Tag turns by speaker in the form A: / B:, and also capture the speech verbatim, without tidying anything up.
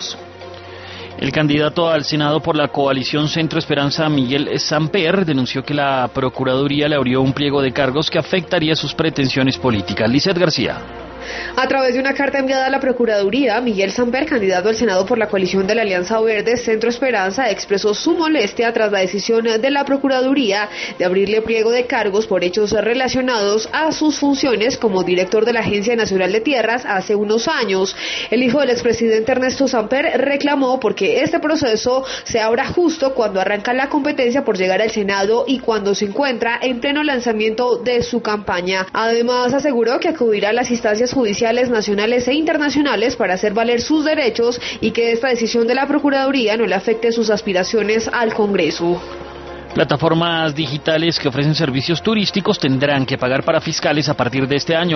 A: El candidato al Senado por la coalición Centro Esperanza, Miguel Samper, denunció que la Procuraduría le abrió un pliego de cargos que afectaría sus pretensiones políticas. Lizeth García.
B: A través de una carta enviada a la Procuraduría, Miguel Samper, candidato al Senado por la coalición de la Alianza Verde Centro Esperanza, expresó su molestia tras la decisión de la Procuraduría de abrirle pliego de cargos por hechos relacionados a sus funciones como director de la Agencia Nacional de Tierras hace unos años. El hijo del expresidente Ernesto Samper reclamó porque este proceso se abra justo cuando arranca la competencia por llegar al Senado y cuando se encuentra en pleno lanzamiento de su campaña. Además, aseguró que acudirá a las instancias judiciales nacionales e internacionales para hacer valer sus derechos y que esta decisión de la Procuraduría no le afecte sus aspiraciones al Congreso.
A: Plataformas digitales que ofrecen servicios turísticos tendrán que pagar para fiscales a partir de este año.